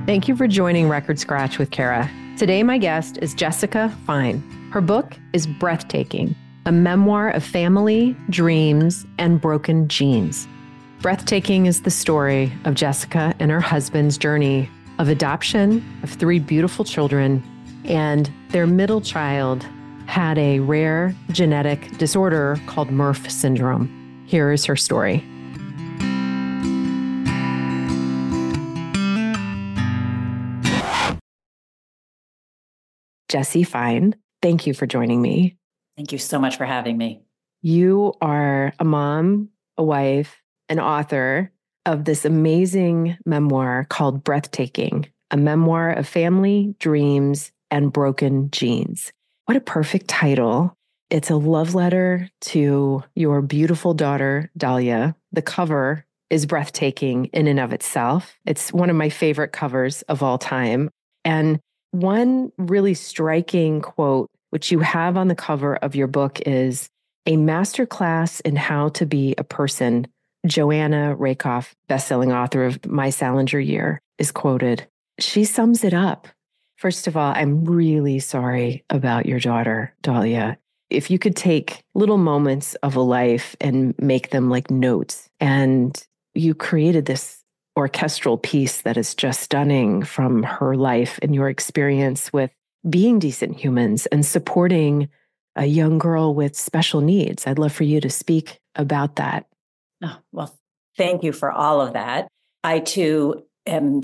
Thank you for joining Record Scratch with Kara. Today, my guest is Jessica Fine. Her book is Breathtaking, a memoir of family, dreams, and broken genes. Breathtaking is the story of Jessica and her husband's journey of adoption of 3 beautiful children, and their middle child had a rare genetic disorder called Murph syndrome. Here is her story. Jessie Fine, thank you for joining me. Thank you so much for having me. You are a mom, a wife, an author of this amazing memoir called Breathtaking, a memoir of family, dreams, and broken genes. What a perfect title. It's a love letter to your beautiful daughter, Dahlia. The cover is breathtaking in and of itself. It's one of my favorite covers of all time. And one really striking quote, which you have on the cover of your book, is a masterclass in how to be a person. Joanna Rakoff, bestselling author of My Salinger Year, is quoted. She sums it up. First of all, I'm really sorry about your daughter, Dahlia. If you could take little moments of a life and make them like notes, and you created this orchestral piece that is just stunning from her life and your experience with being decent humans and supporting a young girl with special needs. I'd love for you to speak about that. Oh, well, thank you for all of that. I too am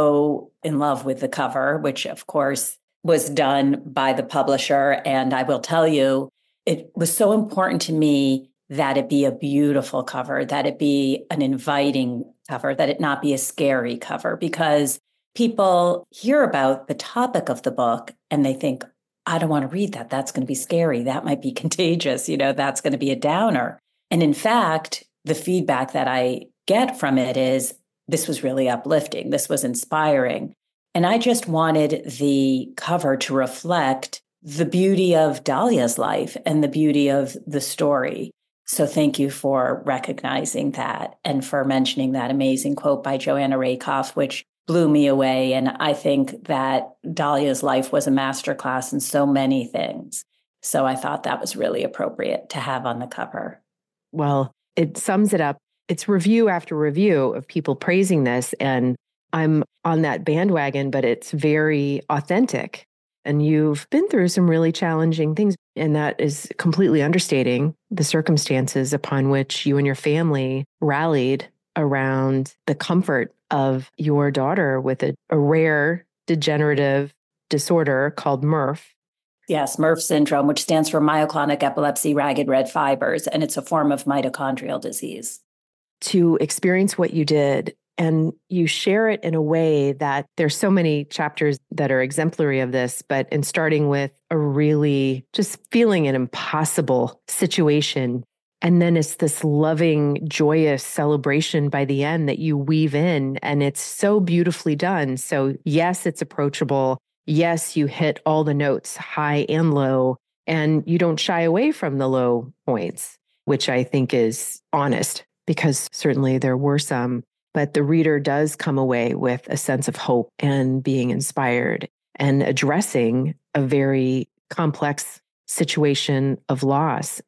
so in love with the cover, which of course was done by the publisher. And I will tell you, it was so important to me that it be a beautiful cover, that it be an inviting cover, that it not be a scary cover, because people hear about the topic of the book and they think, I don't want to read that. That's going to be scary. That might be contagious. That's going to be a downer. And in fact, the feedback that I get from it is, this was really uplifting. This was inspiring. And I just wanted the cover to reflect the beauty of Dahlia's life and the beauty of the story. So thank you for recognizing that and for mentioning that amazing quote by Joanna Rakoff, which blew me away. And I think that Dahlia's life was a masterclass in so many things. So I thought that was really appropriate to have on the cover. Well, it sums it up. It's review after review of people praising this, and I'm on that bandwagon, but it's very authentic. And you've been through some really challenging things, and that is completely understating the circumstances upon which you and your family rallied around the comfort of your daughter with a rare degenerative disorder called Murph. Yes, Murph syndrome, which stands for myoclonic epilepsy ragged red fibers, and it's a form of mitochondrial disease. To experience what you did, and you share it in a way that there's so many chapters that are exemplary of this, but in starting with a really just feeling an impossible situation. And then it's this loving, joyous celebration by the end that you weave in, and it's so beautifully done. So yes, it's approachable. Yes, you hit all the notes, high and low, and you don't shy away from the low points, which I think is honest, because certainly there were some. But the reader does come away with a sense of hope and being inspired and addressing a very complex situation of loss.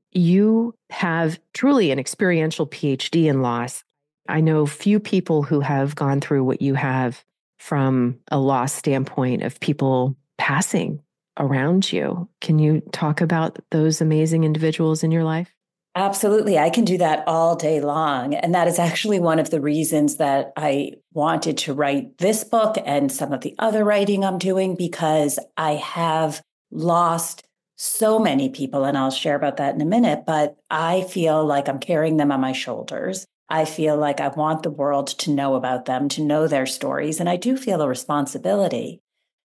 You have truly an experiential PhD in loss. I know few people who have gone through what you have from a loss standpoint of people passing around you. Can you talk about those amazing individuals in your life? Absolutely. I can do that all day long. And that is actually one of the reasons that I wanted to write this book and some of the other writing I'm doing, because I have lost so many people, and I'll share about that in a minute, but I feel like I'm carrying them on my shoulders. I feel like I want the world to know about them, to know their stories, and I do feel a responsibility.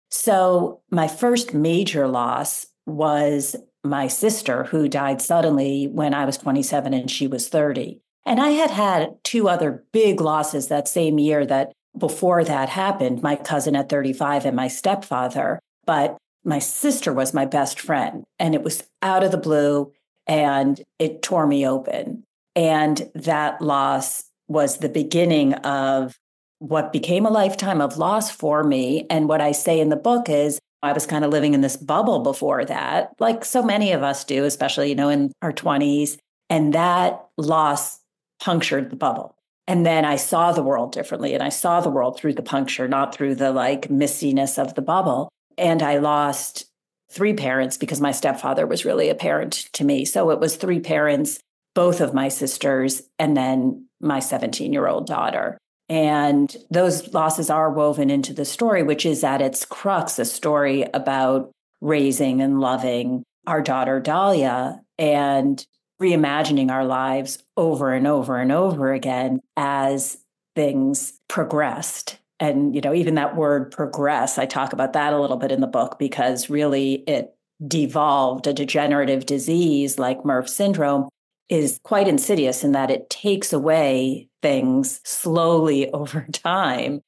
So my first major loss was my sister, who died suddenly when I was 27 and she was 30. And I had had 2 other big losses that same year that before that happened, my cousin at 35 and my stepfather. But my sister was my best friend, and it was out of the blue, and it tore me open. And that loss was the beginning of what became a lifetime of loss for me. And what I say in the book is I was kind of living in this bubble before that, like so many of us do, especially, in our 20s. And that loss punctured the bubble. And then I saw the world differently. And I saw the world through the puncture, not through the like mistiness of the bubble. And I lost 3 parents because my stepfather was really a parent to me. So it was 3 parents, both of my sisters, and then my 17-year-old daughter. And those losses are woven into the story, which is at its crux a story about raising and loving our daughter, Dahlia, and reimagining our lives over and over and over again as things progressed. And, even that word progress, I talk about that a little bit in the book because really it devolved. A degenerative disease like Murph syndrome is quite insidious in that it takes away things slowly over time.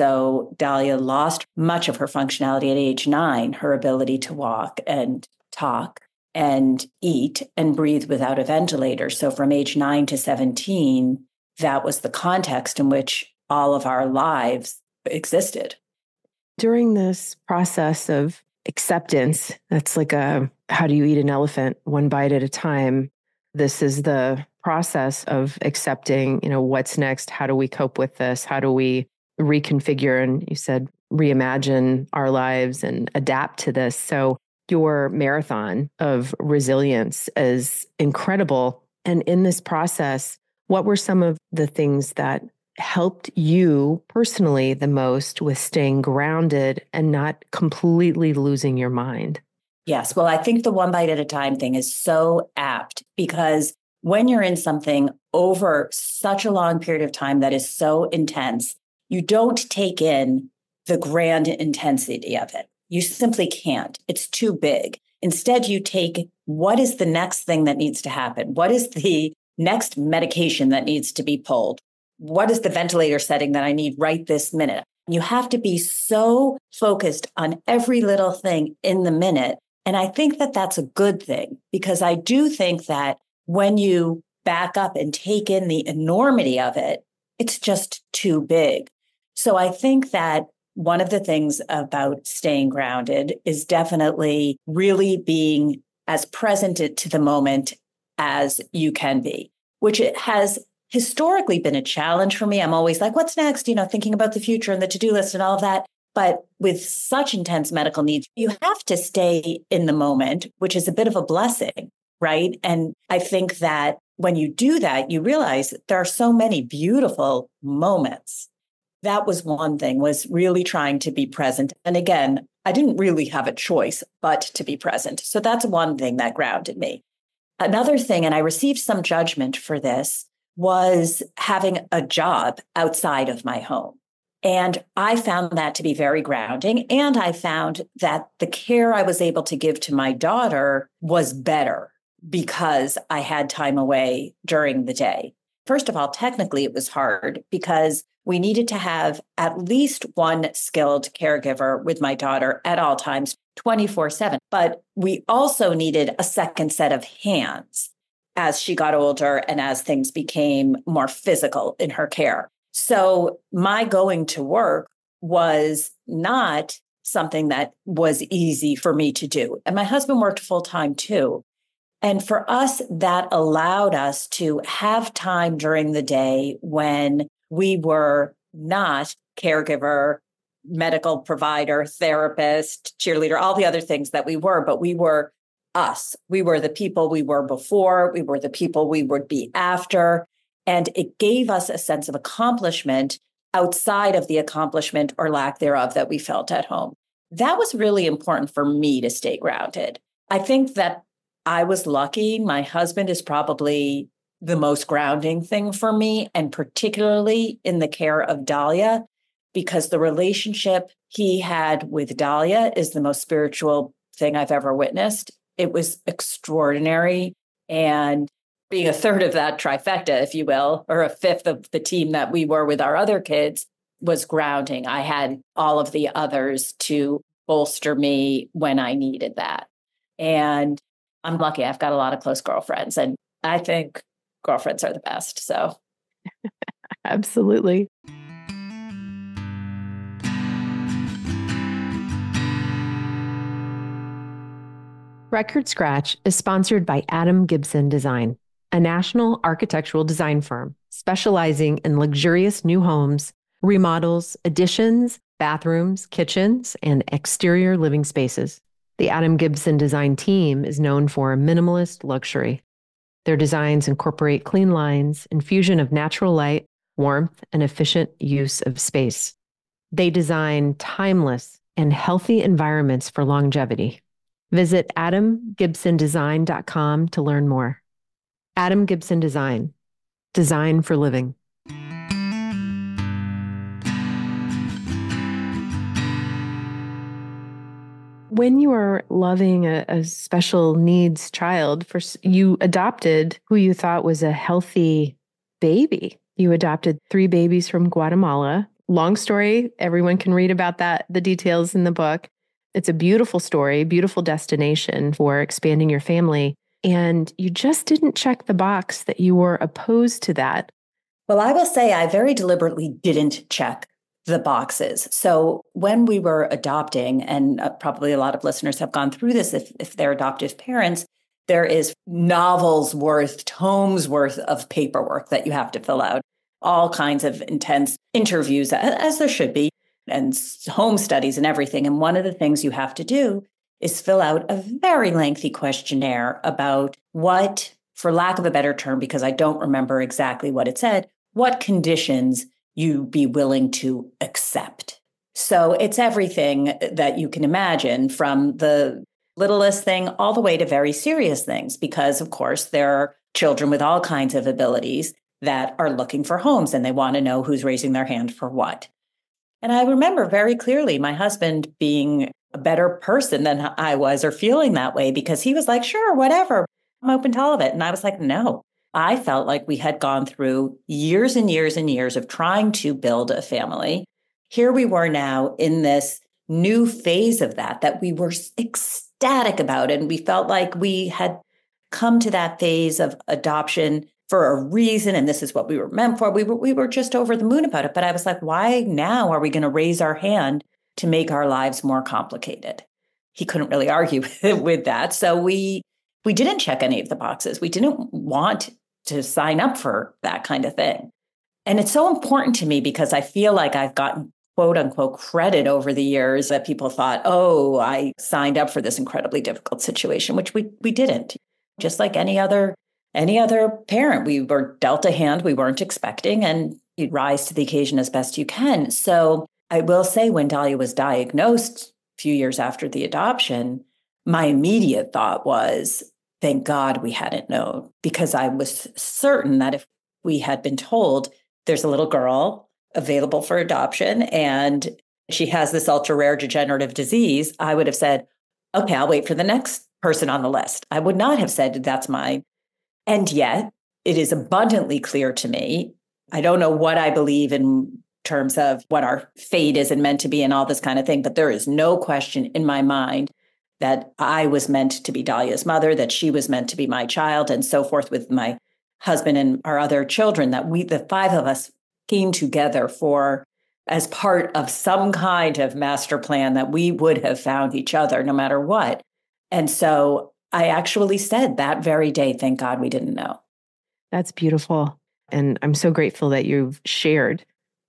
So Dahlia lost much of her functionality at age 9, her ability to walk and talk and eat and breathe without a ventilator. So from age 9 to 17, that was the context in which all of our lives existed. During this process of acceptance, that's like how do you eat an elephant? One bite at a time. This is the process of accepting, what's next? How do we cope with this? How do we reconfigure? And you said reimagine our lives and adapt to this. So your marathon of resilience is incredible. And in this process, what were some of the things that helped you personally the most with staying grounded and not completely losing your mind? Yes. Well, I think the one bite at a time thing is so apt because when you're in something over such a long period of time that is so intense, you don't take in the grand intensity of it. You simply can't. It's too big. Instead, you take what is the next thing that needs to happen? What is the next medication that needs to be pulled? What is the ventilator setting that I need right this minute? You have to be so focused on every little thing in the minute. And I think that that's a good thing because I do think that when you back up and take in the enormity of it, it's just too big. So I think that one of the things about staying grounded is definitely really being as present to the moment as you can be, which it has historically been a challenge for me. I'm always like, what's next? Thinking about the future and the to-do list and all of that. But with such intense medical needs, you have to stay in the moment, which is a bit of a blessing, right? And I think that when you do that, you realize that there are so many beautiful moments. That was one thing, was really trying to be present. And again, I didn't really have a choice but to be present. So that's one thing that grounded me. Another thing, and I received some judgment for this, was having a job outside of my home. And I found that to be very grounding. And I found that the care I was able to give to my daughter was better because I had time away during the day. First of all, technically, it was hard because we needed to have at least one skilled caregiver with my daughter at all times, 24/7. But we also needed a second set of hands as she got older and as things became more physical in her care. So my going to work was not something that was easy for me to do. And my husband worked full time too. And for us, that allowed us to have time during the day when we were not caregiver, medical provider, therapist, cheerleader, all the other things that we were, but we were us. We were the people we were before. We were the people we would be after. And it gave us a sense of accomplishment outside of the accomplishment or lack thereof that we felt at home. That was really important for me to stay grounded. I think that I was lucky. My husband is probably the most grounding thing for me, and particularly in the care of Dahlia, because the relationship he had with Dahlia is the most spiritual thing I've ever witnessed. It was extraordinary. And being a third of that trifecta, if you will, or a fifth of the team that we were with our other kids, was grounding. I had all of the others to bolster me when I needed that. And I'm lucky. I've got a lot of close girlfriends, and I think girlfriends are the best. So, Absolutely. Record Scratch is sponsored by Adam Gibson Design, a national architectural design firm specializing in luxurious new homes, remodels, additions, bathrooms, kitchens, and exterior living spaces. The Adam Gibson Design team is known for minimalist luxury. Their designs incorporate clean lines, infusion of natural light, warmth, and efficient use of space. They design timeless and healthy environments for longevity. Visit adamgibsondesign.com to learn more. Adam Gibson Design, design for living. When you are loving a special needs child, you adopted who you thought was a healthy baby. You adopted 3 babies from Guatemala. Long story. Everyone can read about that, the details in the book. It's a beautiful story, beautiful destination for expanding your family. And you just didn't check the box that you were opposed to that. Well, I will say I very deliberately didn't check the boxes. So when we were adopting, and probably a lot of listeners have gone through this if they're adoptive parents, there is novels worth, tomes worth of paperwork that you have to fill out, all kinds of intense interviews, as there should be, and home studies and everything. And one of the things you have to do is fill out a very lengthy questionnaire about what, for lack of a better term, because I don't remember exactly what it said, what conditions you'd be willing to accept. So it's everything that you can imagine, from the littlest thing all the way to very serious things, because of course there are children with all kinds of abilities that are looking for homes and they want to know who's raising their hand for what. And I remember very clearly my husband being a better person than I was, or feeling that way, because he was like, sure, whatever, I'm open to all of it. And I was like, no. I felt like we had gone through years and years and years of trying to build a family. Here we were now in this new phase of that we were ecstatic about. And we felt like we had come to that phase of adoption for a reason, and this is what we were meant for. We were just over the moon about it. But I was like, why now are we going to raise our hand to make our lives more complicated? He couldn't really argue with that. So we didn't check any of the boxes. We didn't want to sign up for that kind of thing. And it's so important to me because I feel like I've gotten quote unquote credit over the years that people thought, oh, I signed up for this incredibly difficult situation, which we didn't. Just like any other parent, we were dealt a hand we weren't expecting, and you rise to the occasion as best you can. So I will say, when Dahlia was diagnosed a few years after the adoption, my immediate thought was, thank God we hadn't known, because I was certain that if we had been told there's a little girl available for adoption and she has this ultra rare degenerative disease, I would have said, okay, I'll wait for the next person on the list. I would not have said that's mine. And yet it is abundantly clear to me. I don't know what I believe in terms of what our fate is and meant to be and all this kind of thing, but there is no question in my mind that I was meant to be Dahlia's mother, that she was meant to be my child, and so forth with my husband and our other children, that the 5 of us came together as part of some kind of master plan that we would have found each other no matter what. And so I actually said that very day, thank God we didn't know. That's beautiful. And I'm so grateful that you've shared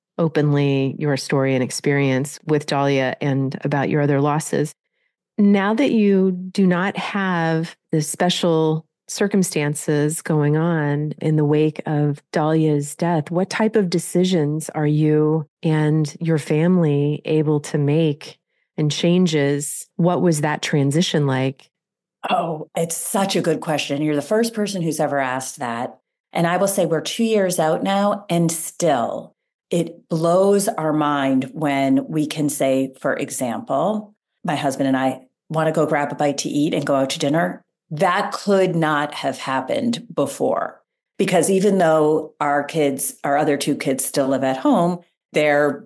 openly your story and experience with Dahlia and about your other losses. Now that you do not have the special circumstances going on in the wake of Dahlia's death, what type of decisions are you and your family able to make, and changes? What was that transition like? Oh, it's such a good question. You're the first person who's ever asked that. And I will say we're 2 years out now, and still it blows our mind when we can say, for example, my husband and I want to go grab a bite to eat and go out to dinner. That could not have happened before, because even though our other 2 kids still live at home, they're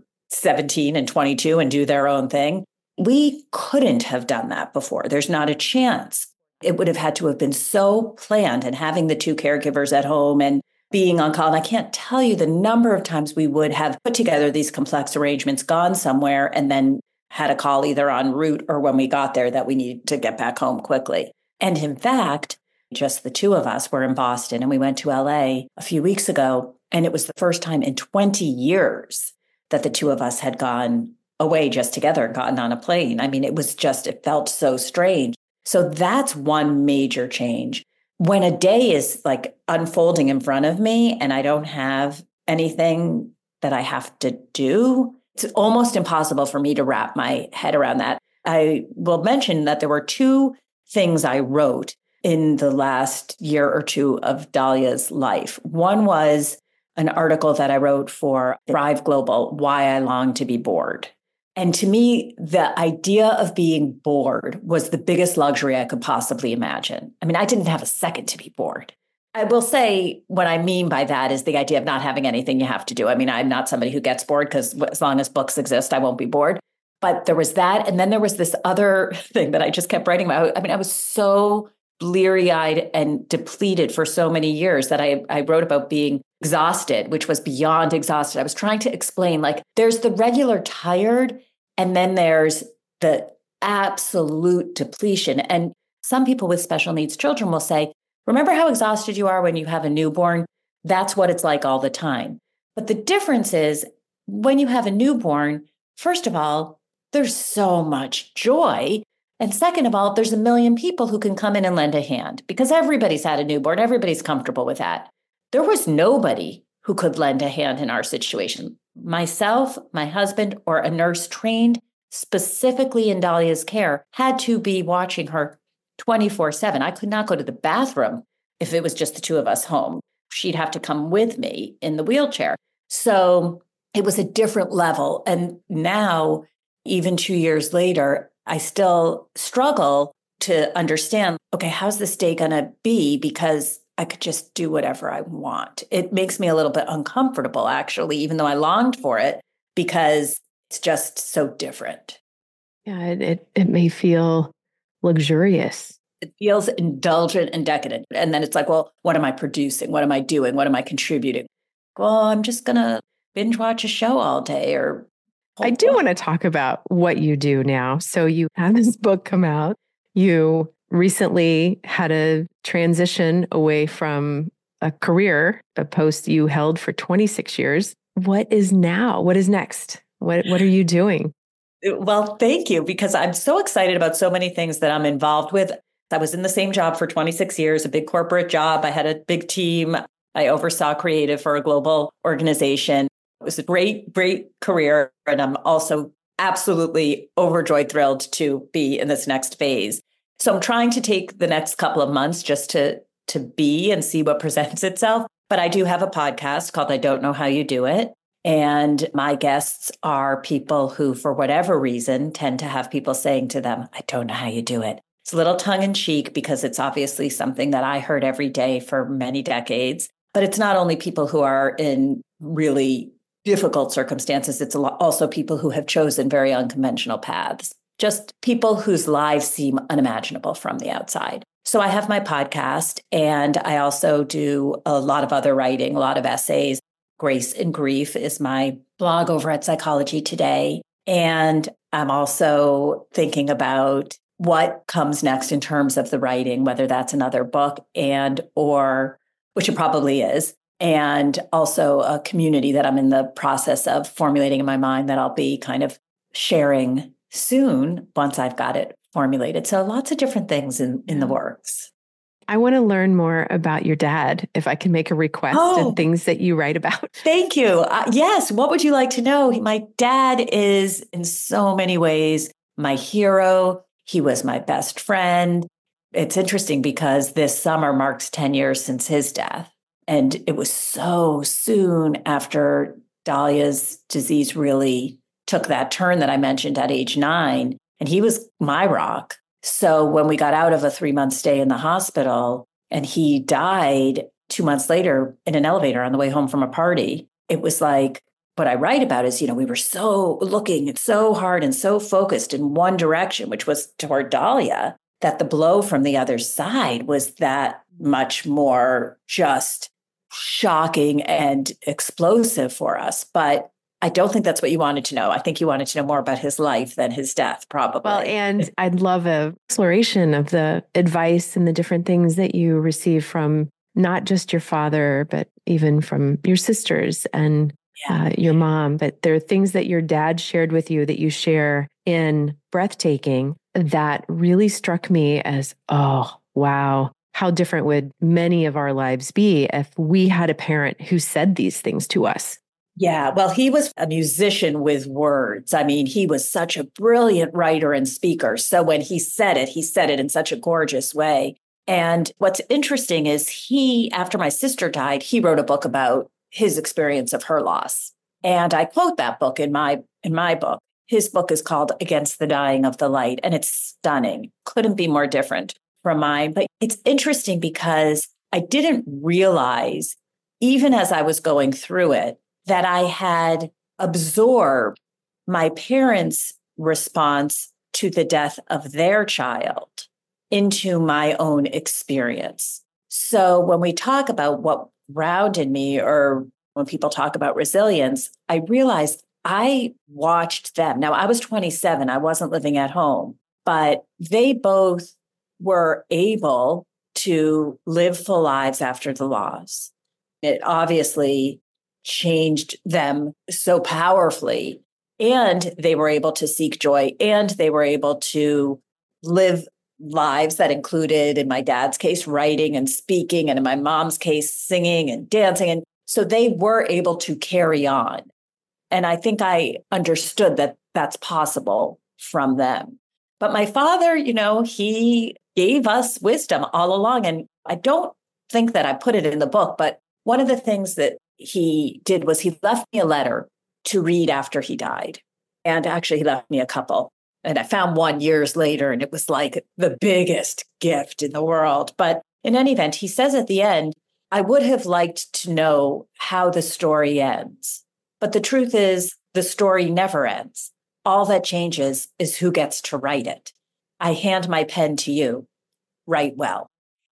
17 and 22 and do their own thing. We couldn't have done that before. There's not a chance. It would have had to have been so planned, and having the 2 caregivers at home and being on call. And I can't tell you the number of times we would have put together these complex arrangements, gone somewhere, and then had a call either en route or when we got there that we needed to get back home quickly. And in fact, just the two of us were in Boston and we went to LA a few weeks ago. And it was the first time in 20 years that the two of us had gone away just together and gotten on a plane. I mean, it felt so strange. So that's one major change. When a day is like unfolding in front of me and I don't have anything that I have to do, it's almost impossible for me to wrap my head around that. I will mention that there were two things I wrote in the last year or two of Dalia's life. One was an article that I wrote for Thrive Global, Why I Long to Be Bored. And to me, the idea of being bored was the biggest luxury I could possibly imagine. I mean, I didn't have a second to be bored. I will say what I mean by that is the idea of not having anything you have to do. I mean, I'm not somebody who gets bored because as long as books exist, I won't be bored. But there was that. And then there was this other thing that I just kept writing about. I mean, I was so bleary-eyed and depleted for so many years that I wrote about being exhausted, which was beyond exhausted. I was trying to explain, like, there's the regular tired, and then there's the absolute depletion. And some people with special needs children will say, remember how exhausted you are when you have a newborn? That's what it's like all the time. But the difference is when you have a newborn, first of all, there's so much joy. And second of all, there's a million people who can come in and lend a hand because everybody's had a newborn. Everybody's comfortable with that. There was nobody who could lend a hand in our situation. Myself, my husband, or a nurse trained specifically in Dalia's care had to be watching her 24/7. I could not go to the bathroom if it was just the two of us home. She'd have to come with me in the wheelchair. So it was a different level. And now, even 2 years later, I still struggle to understand, okay, how's this day going to be? Because I could just do whatever I want. It makes me a little bit uncomfortable, actually, even though I longed for it, because it's just so different. Yeah, it may feel luxurious. It feels indulgent and decadent. And then it's like, well, what am I producing? What am I doing? What am I contributing? Well, I'm just going to binge watch a show all day or I do want to talk about what you do now. So you had this book come out. You recently had a transition away from a career, a post you held for 26 years. What is now? What is next? What are you doing? Well, thank you, because I'm so excited about so many things that I'm involved with. I was in the same job for 26 years, a big corporate job. I had a big team. I oversaw creative for a global organization. It was a great, great career. And I'm also absolutely overjoyed, thrilled to be in this next phase. So I'm trying to take the next couple of months just to be and see what presents itself. But I do have a podcast called I Don't Know How You Do It. And my guests are people who, for whatever reason, tend to have people saying to them, I don't know how you do it. It's a little tongue in cheek because it's obviously something that I heard every day for many decades. But it's not only people who are in really difficult circumstances. It's also people who have chosen very unconventional paths, just people whose lives seem unimaginable from the outside. So I have my podcast, and I also do a lot of other writing, a lot of essays. Grace and Grief is my blog over at Psychology Today. And I'm also thinking about what comes next in terms of the writing, whether that's another book or which it probably is, and also a community that I'm in the process of formulating in my mind that I'll be kind of sharing soon once I've got it formulated. So lots of different things in the works. I want to learn more about your dad, if I can make a request and things that you write about. Thank you. Yes. What would you like to know? My dad is in so many ways my hero. He was my best friend. It's interesting because this summer marks 10 years since his death. And it was so soon after Dalia's disease really took that turn that I mentioned at age 9. And he was my rock. So when we got out of a 3-month stay in the hospital and he died 2 months later in an elevator on the way home from a party, it was like, what I write about is, we were so looking so hard and so focused in one direction, which was toward Dalia, that the blow from the other side was that much more just shocking and explosive for us. But I don't think that's what you wanted to know. I think you wanted to know more about his life than his death, probably. Well, and I'd love an exploration of the advice and the different things that you receive from not just your father, but even from your sisters and your mom. But there are things that your dad shared with you that you share in Breathtaking that really struck me as, oh, wow. How different would many of our lives be if we had a parent who said these things to us? Yeah, well, he was a musician with words. I mean, he was such a brilliant writer and speaker. So when he said it in such a gorgeous way. And what's interesting is after my sister died, he wrote a book about his experience of her loss. And I quote that book in my book. His book is called Against the Dying of the Light, and it's stunning. Couldn't be more different from mine. But it's interesting because I didn't realize, even as I was going through it, that I had absorbed my parents' response to the death of their child into my own experience. So when we talk about what grounded me, or when people talk about resilience, I realized I watched them. Now, I was 27. I wasn't living at home, but they both were able to live full lives after the loss. It obviously changed them so powerfully, and they were able to seek joy, and they were able to live lives that included, in my dad's case, writing and speaking, and in my mom's case, singing and dancing. And so they were able to carry on. And I think I understood that that's possible from them. But my father, he gave us wisdom all along. And I don't think that I put it in the book, but one of the things that he did was he left me a letter to read after he died. And actually, he left me a couple. And I found one years later, and it was like the biggest gift in the world. But in any event, he says at the end, I would have liked to know how the story ends. But the truth is, the story never ends. All that changes is who gets to write it. I hand my pen to you. Write well.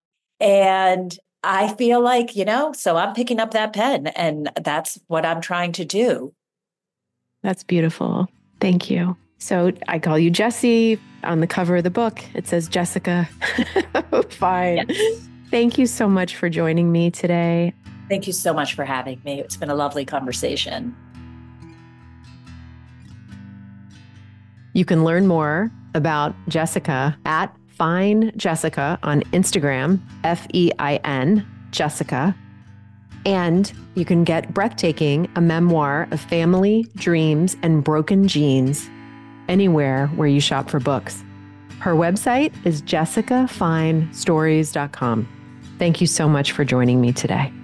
And I feel like, so I'm picking up that pen, and that's what I'm trying to do. That's beautiful. Thank you. So I call you Jessie. On the cover of the book, it says Jessica. Fine. Yes. Thank you so much for joining me today. Thank you so much for having me. It's been a lovely conversation. You can learn more about Jessica at Fine Jessica on Instagram, FEIN Jessica. And you can get Breathtaking, a memoir of family, dreams, and broken genes anywhere where you shop for books. Her website is jessicafinestories.com. Thank you so much for joining me today.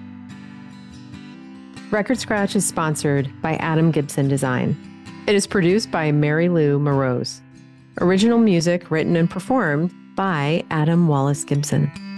Record Scratch is sponsored by Adam Gibson Design. It is produced by Mary Lou Morose. Original music written and performed by Adam Wallace Gibson.